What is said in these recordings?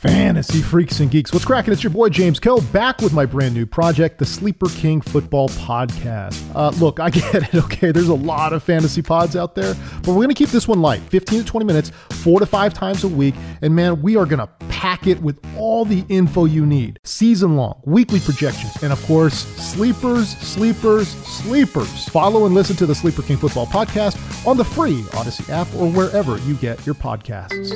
Fantasy freaks and geeks, what's cracking? It's your boy James Koh back with my brand new project, the Sleeper King Football Podcast. Look, I get it, okay? There's a lot of fantasy pods out there, but we're going to keep this one light, 15 to 20 minutes, 4 to 5 times a week, and man, we are going to pack it with all the info you need. Season-long, weekly projections, and of course, sleepers. Follow and listen to the Sleeper King Football Podcast on the free Odyssey app or wherever you get your podcasts.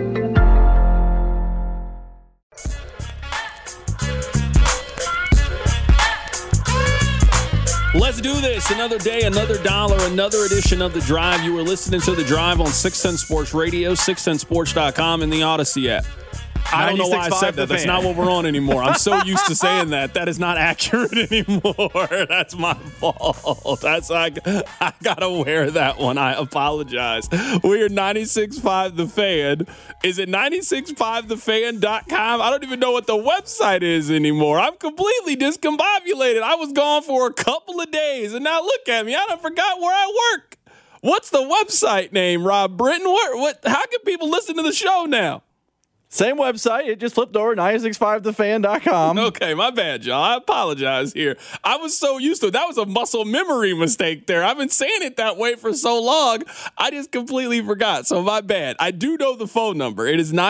Let's do this. Another day, another dollar, another edition of The Drive. You were listening to The Drive on 610 Sports Radio, 610sports.com, and the Odyssey app. I don't know why I said that. That's not what we're on anymore. I'm so used to saying that. That is not accurate anymore. That's my fault. I got to wear that one. I apologize. We're 96.5 The Fan. Is it 96.5thefan.com? I don't even know what the website is anymore. I'm completely discombobulated. I was gone for a couple of days, and now look at me. I done forgot where I work. What's the website name, Rob Britton? How can people listen to the show now? Same website. It just flipped over, 965thefan.com. Okay, my bad, y'all. I apologize here. I was so used to it. That was a muscle memory mistake there. I've been saying it that way for so long. I just completely forgot. So my bad. I do know the phone number. It is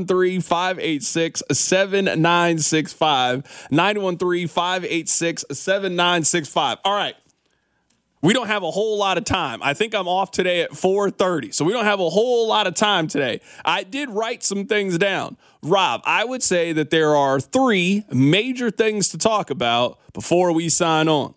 913-586-7965. 913-586-7965. All right. We don't have a whole lot of time. I think I'm off today at 4:30, so we don't have a whole lot of time today. I did write some things down. Rob, I would say that there are 3 major things to talk about before we sign on.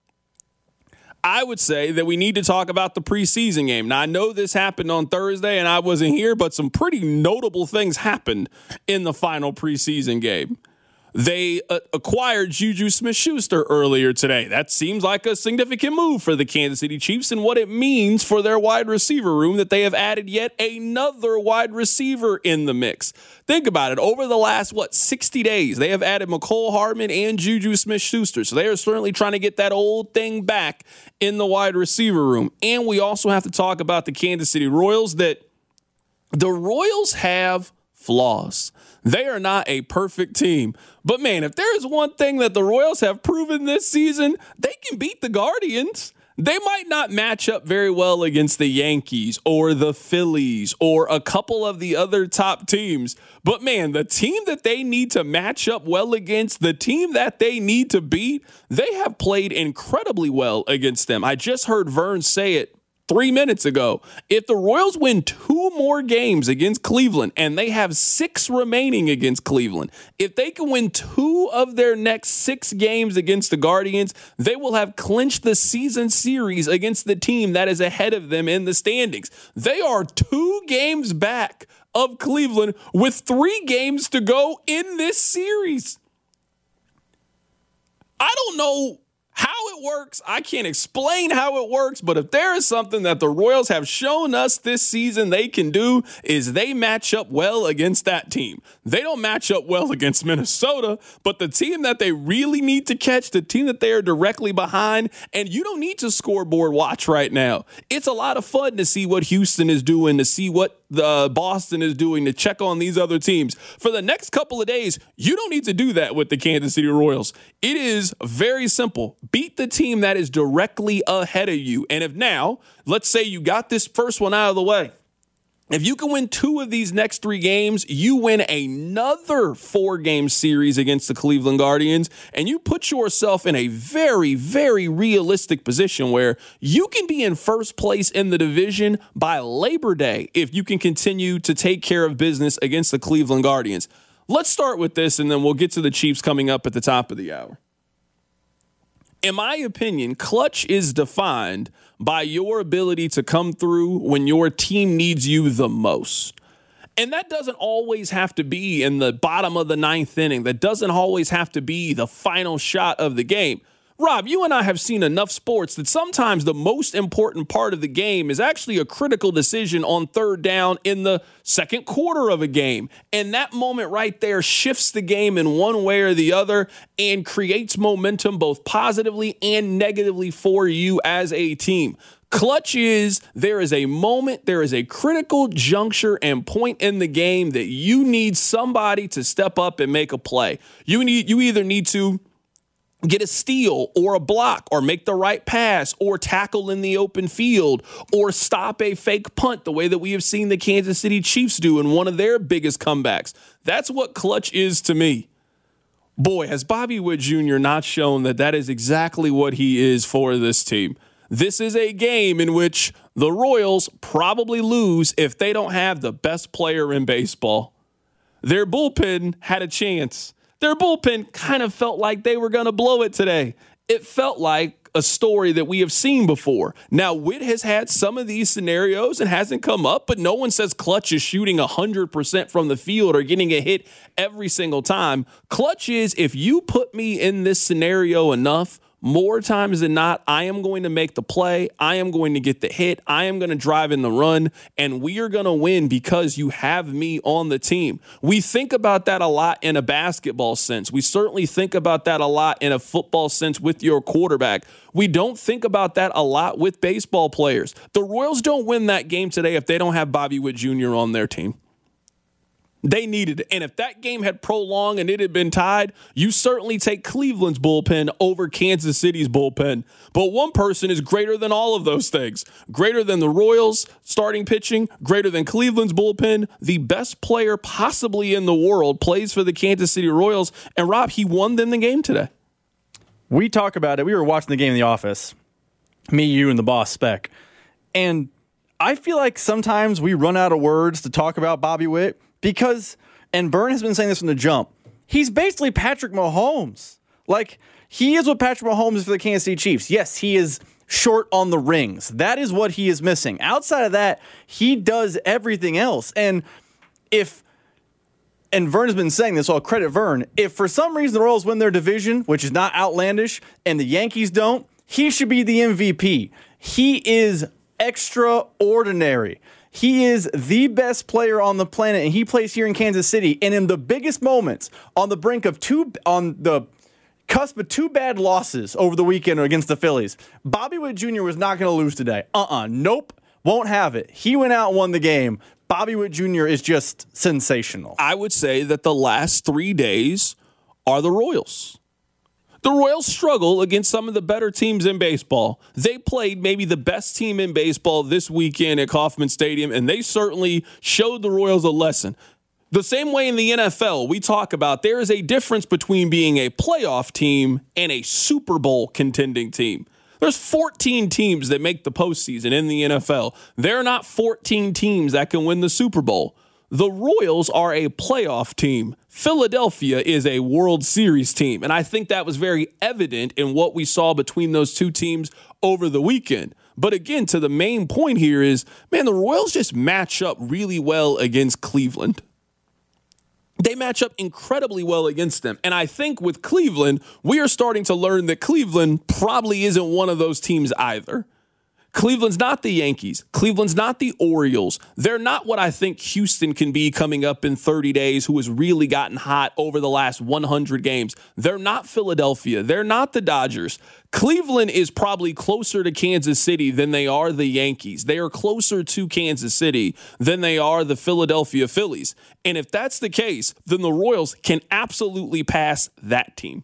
I would say that we need to talk about the preseason game. Now, I know this happened on Thursday, and I wasn't here, but some pretty notable things happened in the final preseason game. They acquired Juju Smith-Schuster earlier today. That seems like a significant move for the Kansas City Chiefs and what it means for their wide receiver room that they have added yet another wide receiver in the mix. Think about it. Over the last, 60 days, they have added Mecole Hardman and Juju Smith-Schuster. So they are certainly trying to get that old thing back in the wide receiver room. And we also have to talk about the Kansas City Royals, that the Royals have flaws. They are not a perfect team. But, man, if there is one thing that the Royals have proven this season, they can beat the Guardians. They might not match up very well against the Yankees or the Phillies or a couple of the other top teams. But, man, the team that they need to match up well against, the team that they need to beat, they have played incredibly well against them. I just heard Vern say it 3 minutes ago. If the Royals win 2 more games against Cleveland, and they have 6 remaining against Cleveland, if they can win 2 of their next 6 games against the Guardians, they will have clinched the season series against the team that is ahead of them in the standings. They are 2 games back of Cleveland with 3 games to go in this series. I don't know how it works. I can't explain how it works, but if there is something that the Royals have shown us this season they can do, is they match up well against that team. They don't match up well against Minnesota, but the team that they really need to catch, the team that they are directly behind, and you don't need to scoreboard watch right now. It's a lot of fun to see what Houston is doing, to see what the Boston is doing, to check on these other teams. For the next couple of days, you don't need to do that with the Kansas City Royals. It is very simple. Beat the team that is directly ahead of you. And if now, let's say you got this first one out of the way, if you can win 2 of these next 3 games, you win another 4-game series against the Cleveland Guardians, and you put yourself in a very, very realistic position where you can be in first place in the division by Labor Day if you can continue to take care of business against the Cleveland Guardians. Let's start with this, and then we'll get to the Chiefs coming up at the top of the hour. In my opinion, clutch is defined by your ability to come through when your team needs you the most. And that doesn't always have to be in the bottom of the 9th inning. That doesn't always have to be the final shot of the game. Rob, you and I have seen enough sports that sometimes the most important part of the game is actually a critical decision on 3rd down in the 2nd quarter of a game. And that moment right there shifts the game in one way or the other and creates momentum both positively and negatively for you as a team. Clutch is there is a moment, there is a critical juncture and point in the game that you need somebody to step up and make a play. You either need to get a steal or a block or make the right pass or tackle in the open field or stop a fake punt the way that we have seen the Kansas City Chiefs do in one of their biggest comebacks. That's what clutch is to me. Boy, has Bobby Witt Jr. not shown that is exactly what he is for this team. This is a game in which the Royals probably lose if they don't have the best player in baseball. Their bullpen had a chance. Their bullpen kind of felt like they were going to blow it today. It felt like a story that we have seen before. Now, Witt has had some of these scenarios and hasn't come up, but no one says Clutch is shooting 100% from the field or getting a hit every single time. Clutch is, if you put me in this scenario enough, more times than not, I am going to make the play. I am going to get the hit. I am going to drive in the run, and we are going to win because you have me on the team. We think about that a lot in a basketball sense. We certainly think about that a lot in a football sense with your quarterback. We don't think about that a lot with baseball players. The Royals don't win that game today if they don't have Bobby Witt Jr. on their team. They needed it. And if that game had prolonged and it had been tied, you certainly take Cleveland's bullpen over Kansas City's bullpen. But one person is greater than all of those things. Greater than the Royals starting pitching, greater than Cleveland's bullpen. The best player possibly in the world plays for the Kansas City Royals. And Rob, he won them the game today. We talk about it. We were watching the game in the office. Me, you, and the boss, Spec. And I feel like sometimes we run out of words to talk about Bobby Witt. Because, and Byrne has been saying this from the jump, he's basically Patrick Mahomes. Like, he is what Patrick Mahomes is for the Kansas City Chiefs. Yes, he is short on the rings. That is what he is missing. Outside of that, he does everything else. And Vern has been saying this, so I'll credit Vern, if for some reason the Royals win their division, which is not outlandish, and the Yankees don't, he should be the MVP. He is extraordinary. He is the best player on the planet, and he plays here in Kansas City. And in the biggest moments, on the cusp of two bad losses over the weekend against the Phillies, Bobby Witt Jr. was not going to lose today. Nope, won't have it. He went out and won the game. Bobby Witt Jr. is just sensational. I would say that the last 3 days are the Royals. The Royals struggle against some of the better teams in baseball. They played maybe the best team in baseball this weekend at Kauffman Stadium, and they certainly showed the Royals a lesson. The same way in the NFL, we talk about there is a difference between being a playoff team and a Super Bowl contending team. There's 14 teams that make the postseason in the NFL. There are not 14 teams that can win the Super Bowl. The Royals are a playoff team. Philadelphia is a World Series team. And I think that was very evident in what we saw between those two teams over the weekend. But again, to the main point here is, man, the Royals just match up really well against Cleveland. They match up incredibly well against them. And I think with Cleveland, we are starting to learn that Cleveland probably isn't one of those teams either. Cleveland's not the Yankees. Cleveland's not the Orioles. They're not what I think Houston can be coming up in 30 days, who has really gotten hot over the last 100 games. They're not Philadelphia. They're not the Dodgers. Cleveland is probably closer to Kansas City than they are the Yankees. They are closer to Kansas City than they are the Philadelphia Phillies. And if that's the case, then the Royals can absolutely pass that team.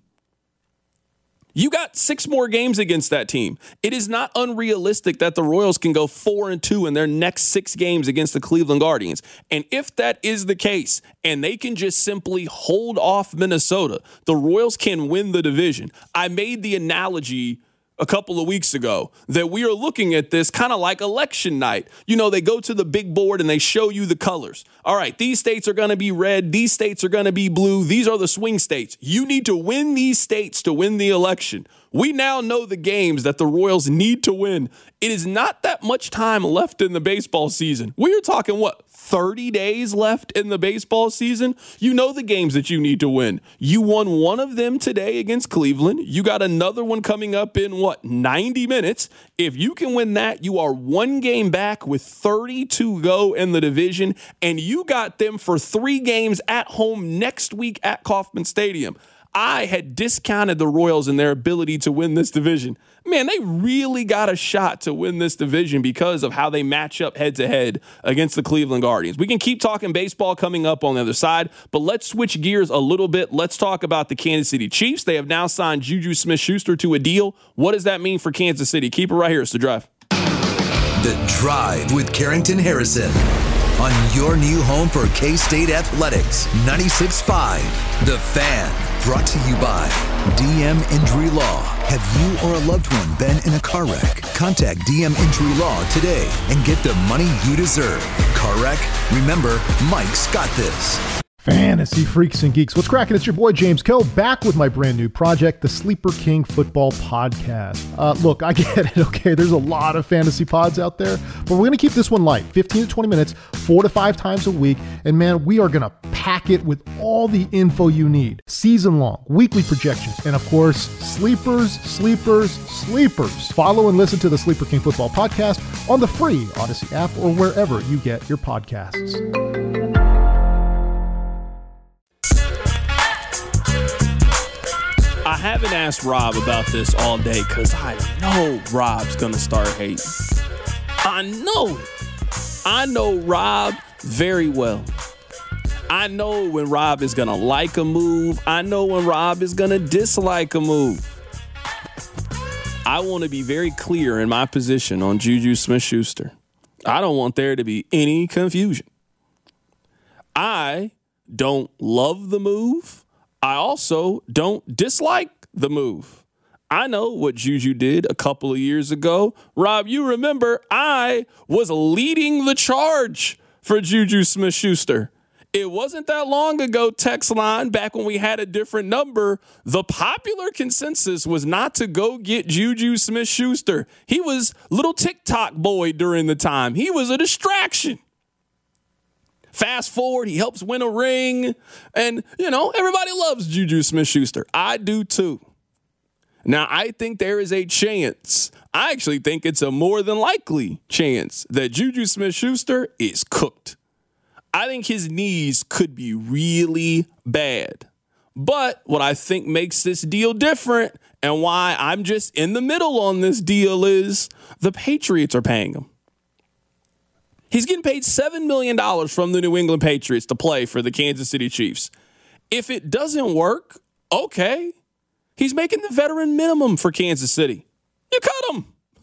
You got 6 more games against that team. It is not unrealistic that the Royals can go 4-2 in their next 6 games against the Cleveland Guardians. And if that is the case, and they can just simply hold off Minnesota, the Royals can win the division. I made the analogy a couple of weeks ago that we are looking at this kind of like election night. You know, they go to the big board and they show you the colors. All right, these states are going to be red. These states are going to be blue. These are the swing states. You need to win these states to win the election. We now know the games that the Royals need to win. It is not that much time left in the baseball season. We are talking, 30 days left in the baseball season? You know the games that you need to win. You won one of them today against Cleveland. You got another one coming up in 90 minutes. If you can win that, you are 1 game back with 30 to go in the division, and you got them for 3 games at home next week at Kauffman Stadium. I had discounted the Royals and their ability to win this division. Man, they really got a shot to win this division because of how they match up head-to-head against the Cleveland Guardians. We can keep talking baseball coming up on the other side, but let's switch gears a little bit. Let's talk about the Kansas City Chiefs. They have now signed Juju Smith-Schuster to a deal. What does that mean for Kansas City? Keep it right here. It's The Drive. The Drive with Carrington Harrison on your new home for K-State Athletics, 96.5 The Fan. Brought to you by DM Injury Law. Have you or a loved one been in a car wreck? Contact DM Injury Law today and get the money you deserve. Car wreck? Remember, Mike's got this. Fantasy freaks and geeks, what's cracking? It's your boy James Kill, back with my brand new project, the Sleeper King Football Podcast. Look, I get it, okay? There's a lot of fantasy pods out there, but we're going to keep this one light, 15 to 20 minutes, 4 to 5 times a week, and man, we are going to pack it with all the info you need. Season long, weekly projections, and of course, sleepers. Follow and listen to the Sleeper King Football Podcast on the free Odyssey app or wherever you get your podcasts. I haven't asked Rob about this all day because I know Rob's going to start hating. I know Rob very well. I know when Rob is going to like a move. I know when Rob is going to dislike a move. I want to be very clear in my position on Juju Smith-Schuster. I don't want there to be any confusion. I don't love the move. I also don't dislike the move. I know what Juju did a couple of years ago. Rob, you remember I was leading the charge for Juju Smith-Schuster. It wasn't that long ago, text line, back when we had a different number, the popular consensus was not to go get Juju Smith-Schuster. He was little TikTok boy during the time. He was a distraction. Fast forward, he helps win a ring. And, everybody loves Juju Smith-Schuster. I do too. Now, I think there is a chance. I actually think it's a more than likely chance that Juju Smith-Schuster is cooked. I think his knees could be really bad. But what I think makes this deal different and why I'm just in the middle on this deal is the Patriots are paying him. He's getting paid $7 million from the New England Patriots to play for the Kansas City Chiefs. If it doesn't work, okay. He's making the veteran minimum for Kansas City. You cut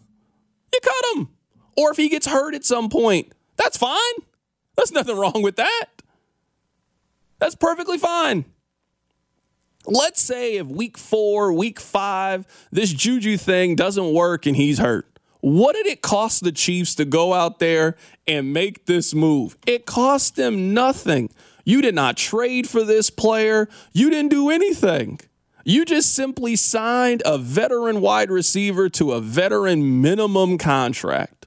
him. Or if he gets hurt at some point, that's fine. There's nothing wrong with that. That's perfectly fine. Let's say if week 4, week 5, this Juju thing doesn't work and he's hurt. What did it cost the Chiefs to go out there and make this move? It cost them nothing. You did not trade for this player. You didn't do anything. You just simply signed a veteran wide receiver to a veteran minimum contract.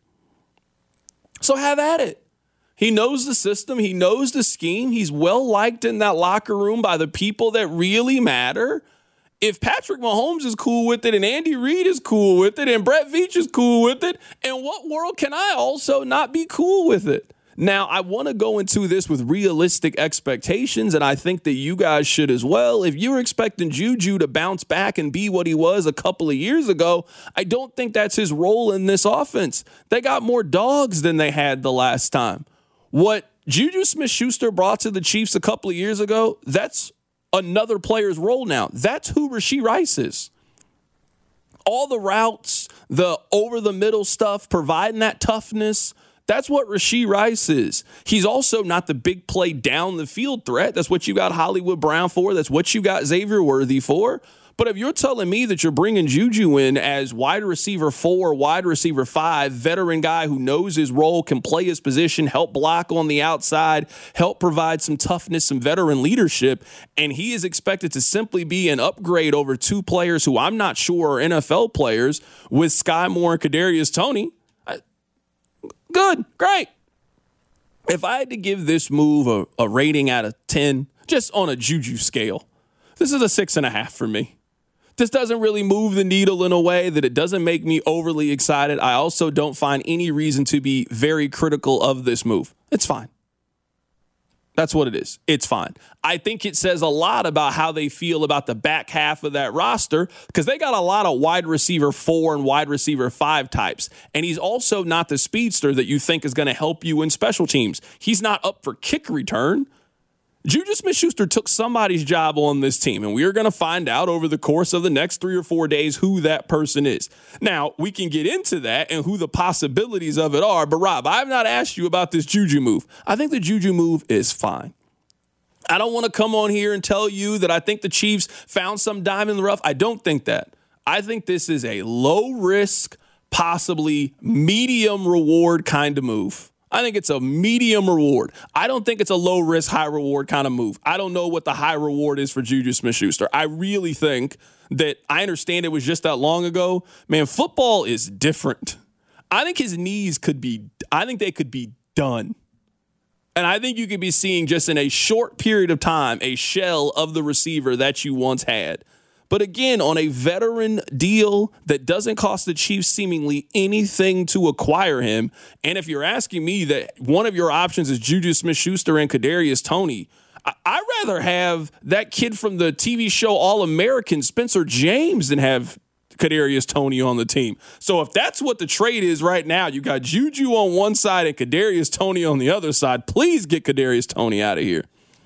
So have at it. He knows the system. He knows the scheme. He's well liked in that locker room by the people that really matter. If Patrick Mahomes is cool with it and Andy Reid is cool with it and Brett Veach is cool with it, in what world can I also not be cool with it? Now, I want to go into this with realistic expectations, and I think that you guys should as well. If you're expecting Juju to bounce back and be what he was a couple of years ago, I don't think that's his role in this offense. They got more dogs than they had the last time. What Juju Smith-Schuster brought to the Chiefs a couple of years ago, that's another player's role now. That's who Rashee Rice is. All the routes, the over-the-middle stuff, providing that toughness, that's what Rashee Rice is. He's also not the big play down the field threat. That's what you got Hollywood Brown for. That's what you got Xavier Worthy for. But if you're telling me that you're bringing Juju in as wide receiver 4, wide receiver 5, veteran guy who knows his role, can play his position, help block on the outside, help provide some toughness, some veteran leadership, and he is expected to simply be an upgrade over 2 players who I'm not sure are NFL players with Sky Moore and Kadarius Toney, good, great. If I had to give this move a rating out of 10, just on a Juju scale, this is a 6.5 for me. This doesn't really move the needle in a way that it doesn't make me overly excited. I also don't find any reason to be very critical of this move. It's fine. That's what it is. It's fine. I think it says a lot about how they feel about the back half of that roster because they got a lot of wide receiver 4 and wide receiver 5 types. And he's also not the speedster that you think is going to help you in special teams. He's not up for kick return. Juju Smith-Schuster took somebody's job on this team, and we are going to find out over the course of the next 3 or 4 days who that person is. Now, we can get into that and who the possibilities of it are, but Rob, I have not asked you about this Juju move. I think the Juju move is fine. I don't want to come on here and tell you that I think the Chiefs found some diamond in the rough. I don't think that. I think this is a low-risk, possibly medium-reward kind of move. I think it's a medium reward. I don't think it's a low risk, high reward kind of move. I don't know what the high reward is for Juju Smith-Schuster. I really think that I understand it was just that long ago. Man, football is different. I think his knees could be done. And I think you could be seeing just in a short period of time a shell of the receiver that you once had. But again, on a veteran deal that doesn't cost the Chiefs seemingly anything to acquire him. And if you're asking me that one of your options is Juju Smith-Schuster and Kadarius Toney, I'd rather have that kid from the TV show All-American, Spencer James, than have Kadarius Toney on the team. So if that's what the trade is right now, you got Juju on one side and Kadarius Toney on the other side. Please get Kadarius Toney out of here.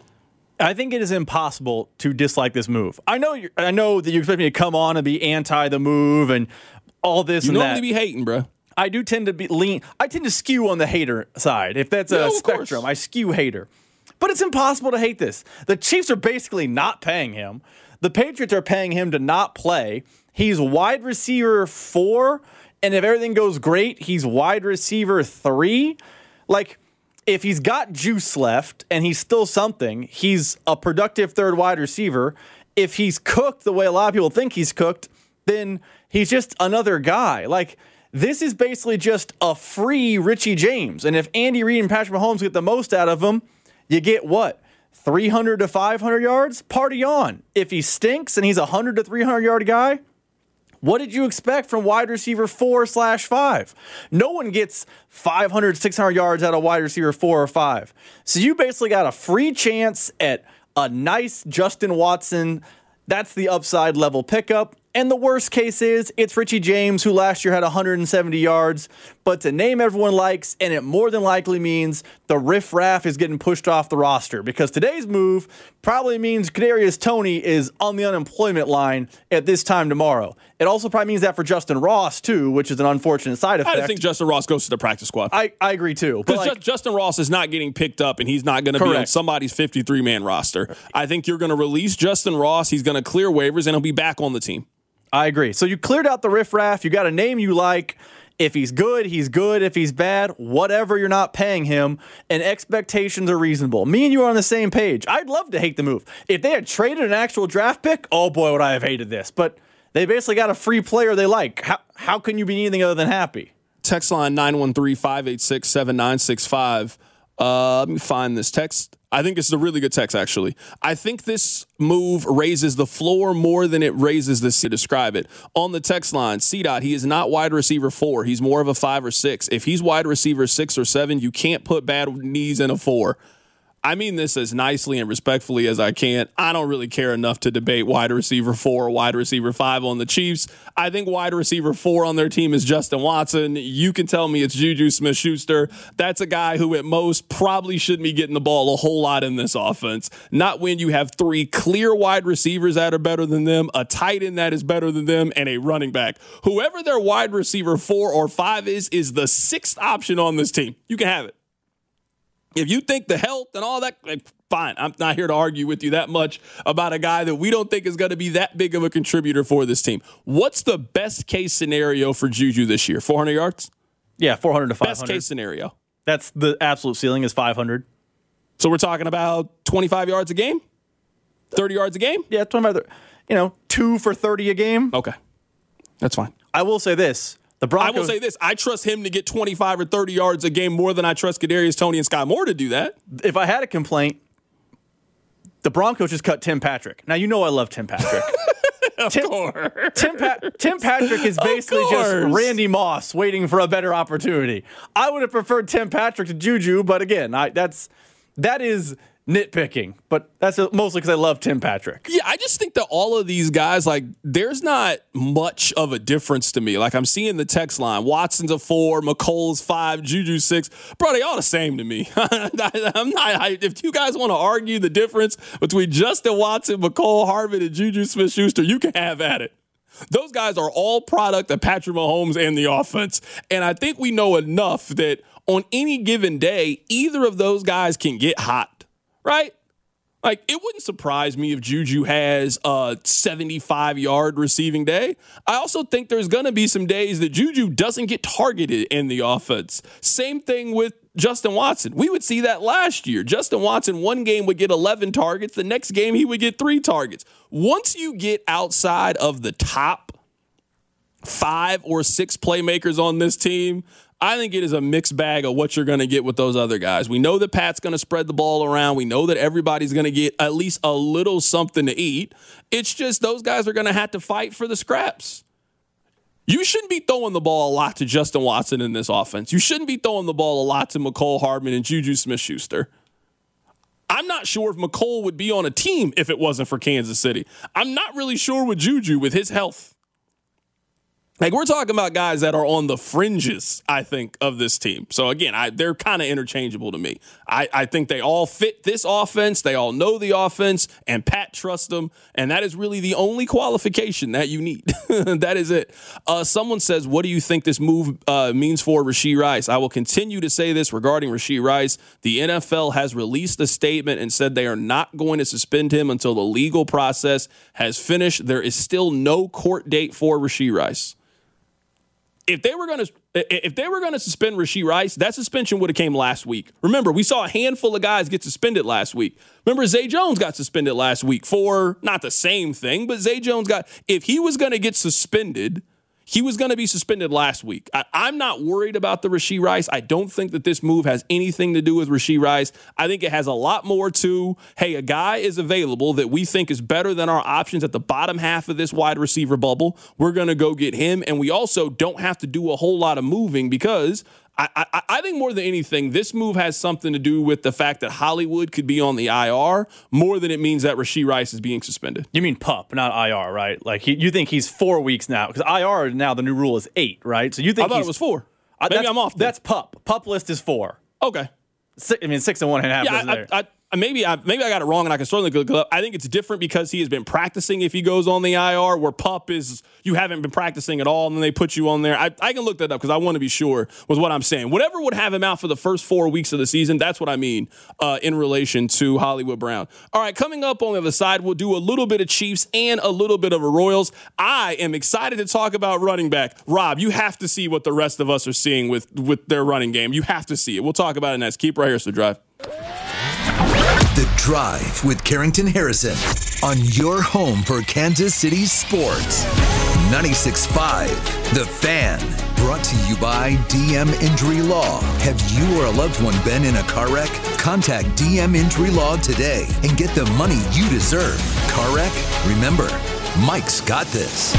I think it is impossible to dislike this move. I know that you expect me to come on and be anti the move and all this and that. You normally be hating, bro. I do tend to be lean. I tend to skew on the hater side. If that's a spectrum, I skew hater. But it's impossible to hate this. The Chiefs are basically not paying him. The Patriots are paying him to not play. He's wide receiver 4, and if everything goes great, he's wide receiver 3. Like, if he's got juice left and he's still something, he's a productive third wide receiver. If he's cooked the way a lot of people think he's cooked, then he's just another guy. Like, this is basically just a free Richie James. And if Andy Reid and Patrick Mahomes get the most out of him, you get what? 300 to 500 yards? Party on. If he stinks and he's a 100 to 300 yard guy, what did you expect from wide receiver 4/5? No one gets 500, 600 yards out of wide receiver 4 or 5. So you basically got a free chance at a nice Justin Watson. That's the upside level pickup. And the worst case is it's Richie James, who last year had 170 yards. But to name everyone likes, and it more than likely means the riffraff is getting pushed off the roster. Because today's move probably means Kadarius Toney is on the unemployment line at this time tomorrow. It also probably means that for Justin Ross, too, which is an unfortunate side effect. I think Justin Ross goes to the practice squad. I agree, too. Because Justin Ross is not getting picked up, and he's not going to be on somebody's 53-man roster. I think you're going to release Justin Ross. He's going to clear waivers, and he'll be back on the team. I agree. So you cleared out the riffraff. You got a name you like. If he's good, he's good. If he's bad, whatever, you're not paying him. And expectations are reasonable. Me and you are on the same page. I'd love to hate the move. If they had traded an actual draft pick, oh boy, would I have hated this. But they basically got a free player they like. How can you be anything other than happy? Text line 913-586-7965. Let me find this text. I think this is a really good text, actually. I think this move raises the floor more than it raises the to describe it. On the text line, C-Dot, he is not wide receiver 4. He's more of a 5 or 6. If he's wide receiver 6 or 7, you can't put bad knees in a 4. I mean this as nicely and respectfully as I can. I don't really care enough to debate wide receiver 4 or wide receiver 5 on the Chiefs. I think wide receiver 4 on their team is Justin Watson. You can tell me it's Juju Smith-Schuster. That's a guy who at most probably shouldn't be getting the ball a whole lot in this offense. Not when you have 3 clear wide receivers that are better than them, a tight end that is better than them, and a running back. Whoever their wide receiver 4 or 5 is the 6th option on this team. You can have it. If you think the health and all that, fine. I'm not here to argue with you that much about a guy that we don't think is going to be that big of a contributor for this team. What's the best case scenario for Juju this year? 400 yards? Yeah, 400 to 500. Best case scenario. That's the absolute ceiling is 500. So we're talking about 25 yards a game? 30 yards a game? Yeah, 25. 2 for 30 a game. Okay. That's fine. I will say this. The Broncos, I will say this. I trust him to get 25 or 30 yards a game more than I trust Kadarius Toney and Sky Moore to do that. If I had a complaint, the Broncos just cut Tim Patrick. Now, you know I love Tim Patrick. Of course. Tim Patrick is basically just Randy Moss waiting for a better opportunity. I would have preferred Tim Patrick to Juju, but again, that is nitpicking, but that's mostly because I love Tim Patrick. Yeah, I just think that all of these guys, like, there's not much of a difference to me. Like, I'm seeing the text line. Watson's a 4, McColl's 5, Juju 6. Bro, they all the same to me. If you guys want to argue the difference between Justin Watson, McColl Hardman, and Juju Smith-Schuster, you can have at it. Those guys are all product of Patrick Mahomes and the offense. And I think we know enough that on any given day, either of those guys can get hot. Right? Like, it wouldn't surprise me if Juju has a 75-yard receiving day. I also think there's going to be some days that Juju doesn't get targeted in the offense. Same thing with Justin Watson. We would see that last year. Justin Watson, one game would get 11 targets. The next game, he would get 3 targets. Once you get outside of the top 5 or 6 playmakers on this team, I think it is a mixed bag of what you're going to get with those other guys. We know that Pat's going to spread the ball around. We know that everybody's going to get at least a little something to eat. It's just those guys are going to have to fight for the scraps. You shouldn't be throwing the ball a lot to Justin Watson in this offense. You shouldn't be throwing the ball a lot to McColl Hardman and Juju Smith-Schuster. I'm not sure if McColl would be on a team if it wasn't for Kansas City. I'm not really sure with Juju with his health. Like, we're talking about guys that are on the fringes, I think, of this team. So, again, they're kind of interchangeable to me. I think they all fit this offense. They all know the offense, and Pat trusts them. And that is really the only qualification that you need. That is it. Someone says, what do you think this move means for Rashee Rice? I will continue to say this regarding Rashee Rice. The NFL has released a statement and said they are not going to suspend him until the legal process has finished. There is still no court date for Rashee Rice. If they were going to suspend Rashee Rice, that suspension would have came last week. Remember, we saw a handful of guys get suspended last week. Remember, Zay Jones got suspended last week for not the same thing, but Zay Jones if he was going to get suspended, he was going to be suspended last week. I'm not worried about the Rashee Rice. I don't think that this move has anything to do with Rashee Rice. I think it has a lot more to, hey, a guy is available that we think is better than our options at the bottom half of this wide receiver bubble. We're going to go get him. And we also don't have to do a whole lot of moving because I think more than anything, this move has something to do with the fact that Hollywood could be on the IR more than it means that Rashee Rice is being suspended. You mean PUP, not IR, right? Like you think he's 4 weeks now because IR now the new rule is 8, right? So you think I thought it was 4. Maybe I'm off. That's PUP. PUP list is 4. Okay. 6 and 1.5. Yeah, maybe I got it wrong, and I can certainly look it up. I think it's different because he has been practicing if he goes on the IR, where PUP is you haven't been practicing at all, and then they put you on there. I can look that up because I want to be sure was what I'm saying. Whatever would have him out for the first 4 weeks of the season, that's what I mean in relation to Hollywood Brown. All right, coming up on the other side, we'll do a little bit of Chiefs and a little bit of a Royals. I am excited to talk about running back. Rob, you have to see what the rest of us are seeing with their running game. You have to see it. We'll talk about it next. Keep right here, so Drive. The Drive with Carrington Harrison on your home for Kansas City sports. 96.5 The Fan. Brought to you by DM Injury Law. Have you or a loved one been in a car wreck? Contact DM Injury Law today and get the money you deserve. Car wreck? Remember, Mike's got this.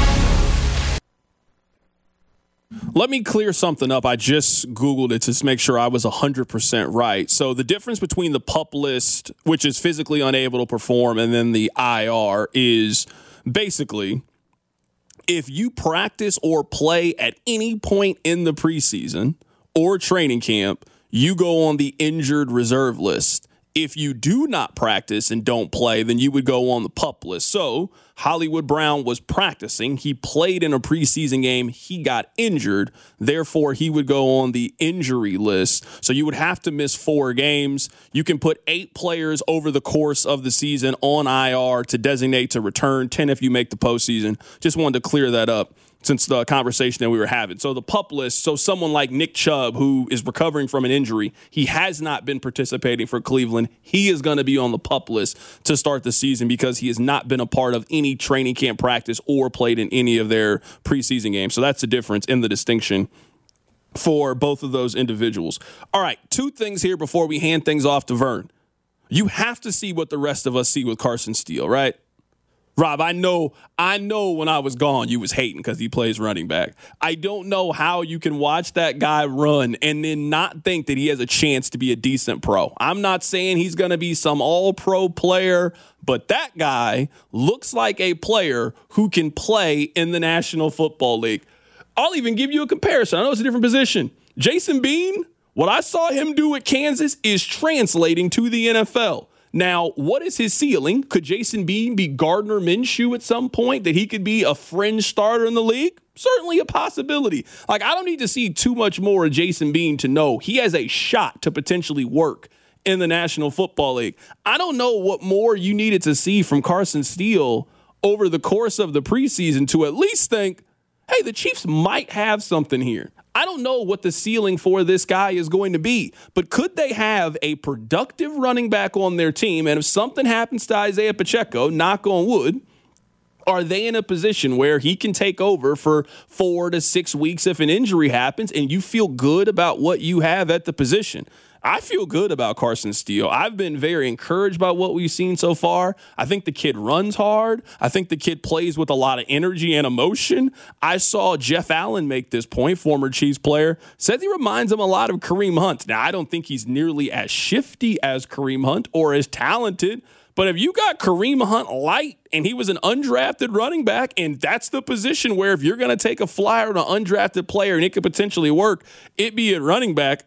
Let me clear something up. I just Googled it to make sure I was 100% right. So the difference between the PUP list, which is physically unable to perform, and then the IR is basically if you practice or play at any point in the preseason or training camp, you go on the injured reserve list. If you do not practice and don't play, then you would go on the PUP list. So Hollywood Brown was practicing. He played in a preseason game. He got injured. Therefore, he would go on the injury list. So you would have to miss 4 games. You can put 8 players over the course of the season on IR to designate to return, 10 if you make the postseason. Just wanted to clear that up since the conversation that we were having. So the PUP list, so someone like Nick Chubb, who is recovering from an injury, he has not been participating for Cleveland. He is going to be on the PUP list to start the season because he has not been a part of any training camp practice or played in any of their preseason games. So that's the difference in the distinction for both of those individuals. All right, 2 things here before we hand things off to Vern. You have to see what the rest of us see with Carson Steele, right? Rob, I know when I was gone, you was hating because he plays running back. I don't know how you can watch that guy run and then not think that he has a chance to be a decent pro. I'm not saying he's going to be some all-pro player, but that guy looks like a player who can play in the National Football League. I'll even give you a comparison. I know it's a different position. Jason Bean, what I saw him do at Kansas is translating to the NFL. Now, what is his ceiling? Could Jason Bean be Gardner Minshew at some point, that he could be a fringe starter in the league? Certainly a possibility. Like, I don't need to see too much more of Jason Bean to know he has a shot to potentially work in the National Football League. I don't know what more you needed to see from Carson Steele over the course of the preseason to at least think, hey, the Chiefs might have something here. I don't know what the ceiling for this guy is going to be, but could they have a productive running back on their team? And if something happens to Isaiah Pacheco, knock on wood, are they in a position where he can take over for 4 to 6 weeks if an injury happens and you feel good about what you have at the position? I feel good about Carson Steele. I've been very encouraged by what we've seen so far. I think the kid runs hard. I think the kid plays with a lot of energy and emotion. I saw Jeff Allen make this point, former Chiefs player, says he reminds him a lot of Kareem Hunt. Now, I don't think he's nearly as shifty as Kareem Hunt or as talented, but if you got Kareem Hunt light and he was an undrafted running back, and that's the position where if you're going to take a flyer on an undrafted player and it could potentially work, it be at running back.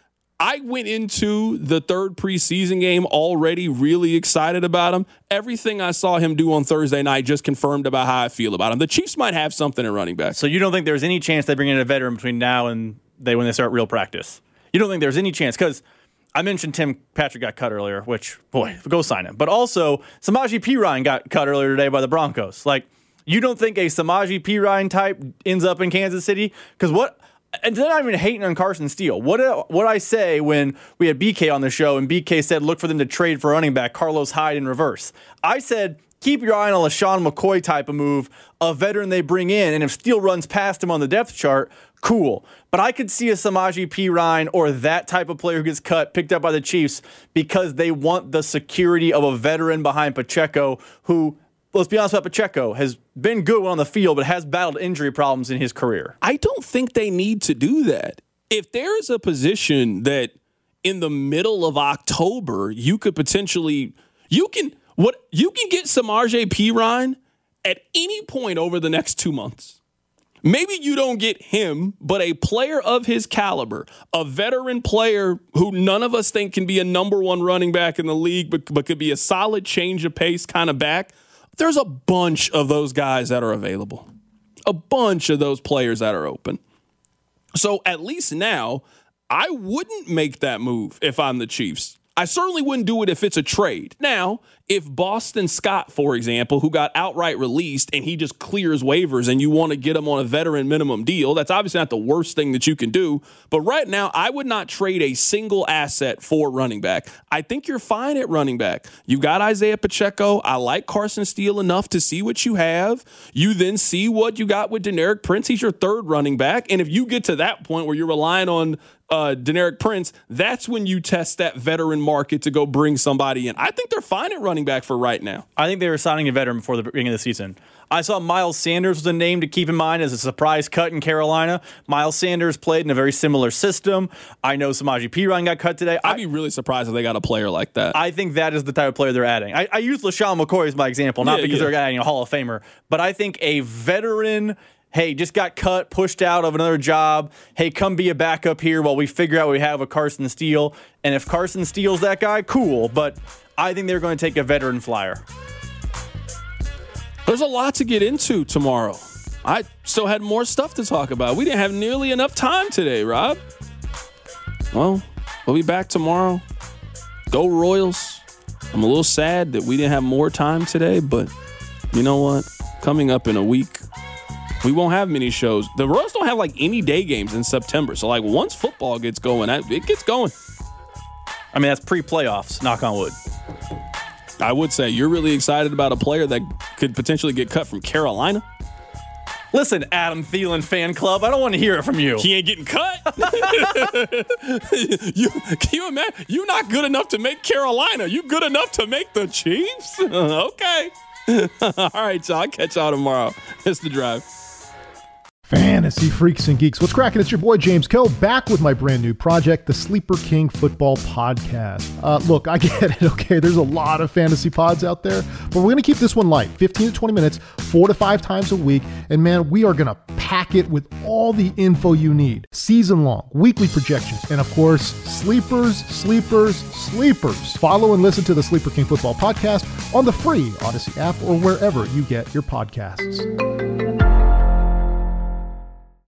I went into the third preseason game already really excited about him. Everything I saw him do on Thursday night just confirmed about how I feel about him. The Chiefs might have something at running back. So you don't think there's any chance they bring in a veteran between now and when they start real practice? You don't think there's any chance? Because I mentioned Tim Patrick got cut earlier, which, boy, go sign him. But also, Samaje Perine got cut earlier today by the Broncos. Like, you don't think a Samaje Perine type ends up in Kansas City? Because what... And then I'm even hating on Carson Steele. What I say when we had BK on the show and BK said look for them to trade for running back Carlos Hyde in reverse? I said keep your eye on a LaShawn McCoy type of move, a veteran they bring in, and if Steele runs past him on the depth chart, cool. But I could see a Samaje Perine or that type of player who gets cut, picked up by the Chiefs because they want the security of a veteran behind Pacheco who, let's be honest about Pacheco, has been good on the field, but has battled injury problems in his career. I don't think they need to do that. If there's a position that in the middle of October you could potentially, you can get Samaje Perine at any point over the next 2 months. Maybe you don't get him, but a player of his caliber, a veteran player who none of us think can be a number one running back in the league, but could be a solid change of pace kind of back. There's a bunch of those guys that are available, a bunch of those players that are open. So at least now, I wouldn't make that move if I'm the Chiefs. I certainly wouldn't do it if it's a trade. Now, if Boston Scott, for example, who got outright released and he just clears waivers and you want to get him on a veteran minimum deal, that's obviously not the worst thing that you can do. But right now, I would not trade a single asset for running back. I think you're fine at running back. You got Isaiah Pacheco. I like Carson Steele enough to see what you have. You then see what you got with Deneric Prince. He's your third running back. And if you get to that point where you're relying on Deneric Prince, that's when you test that veteran market to go bring somebody in. I think they're fine at running back for right now. I think they were signing a veteran before the beginning of the season. I saw Miles Sanders was a name to keep in mind as a surprise cut in Carolina. Miles Sanders played in a very similar system. I know Samaje Perine got cut today. I'd be really surprised if they got a player like that. I think that is the type of player they're adding. I use LaShawn McCoy as my example, not because they're adding a Hall of Famer, but I think a veteran, hey, just got cut, pushed out of another job. Hey, come be a backup here while we figure out what we have with Carson Steele. And if Carson Steele's that guy, cool. But I think they're going to take a veteran flyer. There's a lot to get into tomorrow. I still had more stuff to talk about. We didn't have nearly enough time today, Rob. Well, we'll be back tomorrow. Go Royals. I'm a little sad that we didn't have more time today, but you know what? Coming up in a week, we won't have many shows. The Royals don't have like any day games in September. So like once football gets going, it gets going. I mean, that's pre-playoffs, knock on wood. I would say you're really excited about a player that could potentially get cut from Carolina. Listen, Adam Thielen fan club, I don't want to hear it from you. He ain't getting cut. Can you imagine? You're not good enough to make Carolina. You good enough to make the Chiefs? Okay. All right, y'all. I'll catch y'all tomorrow. It's The Drive. Fantasy freaks and geeks. What's cracking? It's your boy James Koh back with my brand new project, the Sleeper King Football Podcast. Look, I get it, okay? There's a lot of fantasy pods out there, but we're going to keep this one light, 15 to 20 minutes, 4 to 5 times a week. And man, we are going to pack it with all the info you need. Season long, weekly projections, and of course, sleepers. Follow and listen to the Sleeper King Football Podcast on the free Odyssey app or wherever you get your podcasts.